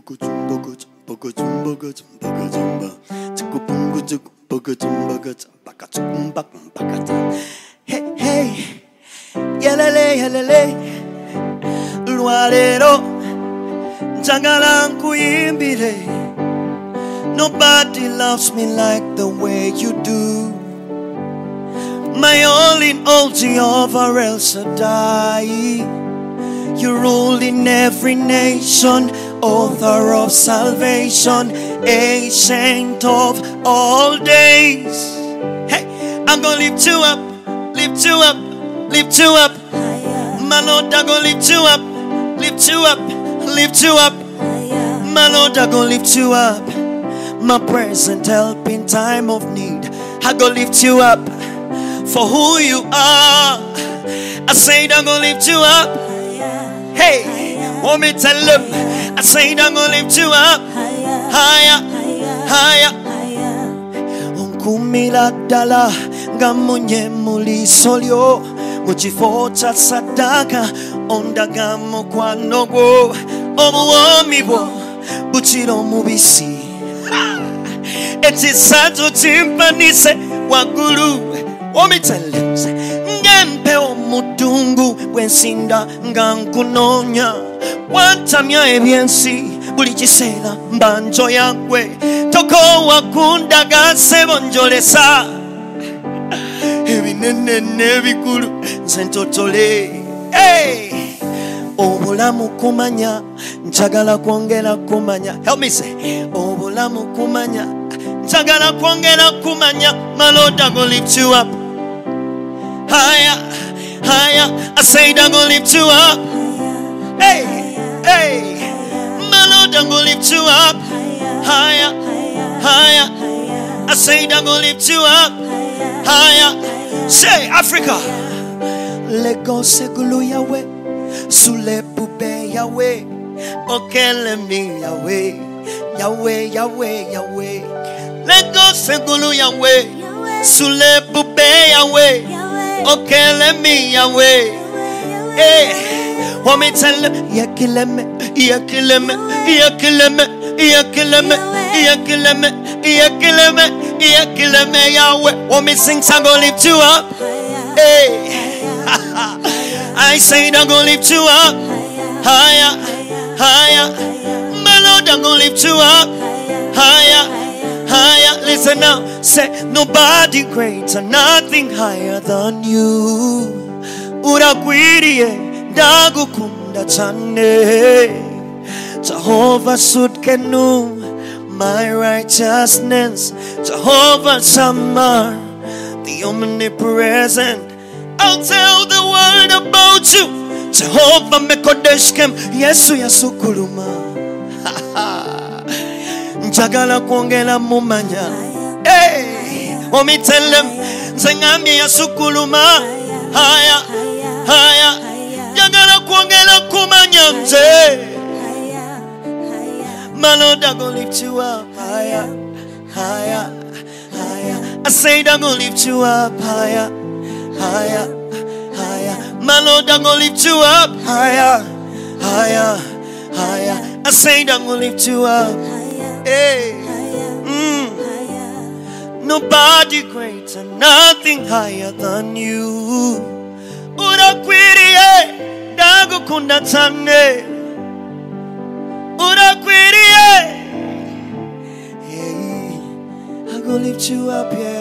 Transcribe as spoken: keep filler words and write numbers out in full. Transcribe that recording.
Hey, hey, yelele, yelele, luarero, njagala nkuyimbire. Nobody loves me like the way you do. My all in all, Jehovah El Shaddai. You rule in every nation, author of salvation, ancient of all days. Hey, I'm gonna lift you up, lift you up, lift you up. My Lord, I'm gonna lift you up, lift you up, lift you up. My Lord, I'm gonna lift you up. My present help in time of need. I'm gonna lift you up for who you are. I said I'm gonna lift you up. Hey, want me to tell them? I said I'm gonna lift you up higher, higher. Unkumila dala gamunye muli solio muchifocha sadaka ondaga mukwano gwo obuwami bwo buchiro mubisi echisato chimpanise wagulu. Want me to tell them? Ngempe omudungu wensinda ngankunonya watamya ebyensi buli kiseera mbanjo yankwe toko wakundaga sebonjolesa ebinene n'ebikulu nze ntotole. Hey! Obulamu kumanya njagala kwongera kumanya. Help me say obulamu kumanya njagala kwongera kumanya. My Lord, I'm gonna lift you up higher, higher. I said I'm gonna lift you up. Hey, hey. My Lord, I'm gonna lift you up higher, higher. I said I'm gonna lift you up higher. Say Africa. Lagos segulu Yahweh, Sule Bube Yahweh, Okele me Yahweh, Yahweh, Yahweh, Yahweh. Lagos segulu Yahweh, Sule Bube Yahweh, Okele me Yahweh. Hey, want me tell them? Yakileme, yakileme, yakileme, yakileme, yakileme, yakileme, yakileme Yahweh. Want me sing? I'm gonna lift you up. Hey, I say I'm gonna lift you up higher, higher. My Lord, I'm gonna lift you up higher, higher. Listen now, say nobody greater, nothing higher than you. Uragwirie ndagukunda cyane. Jehovah Sudkenu, my righteousness. Jehovah Shammah, the omnipresent. I'll tell the world about you. Jehovah Mekodeshkem, Yesu Yasukuluma. Njagala kwongera mumanya. Hey, want me tell them? Zengami Yasukuluma. Higher, higher. Njagala kwongera kumanya mze. My Lord, I'm gonna lift you up higher, higher, higher. I said I'm gonna lift you up higher, higher, higher. My Lord, I'm gonna lift you up higher, higher, higher. I said I'm gonna lift you up. Hey, mm. Nobody greater, nothing higher than you. Uragwirie ndagukunda cyane. Uragwirie. Hey, I'm gonna lift you up, yeah.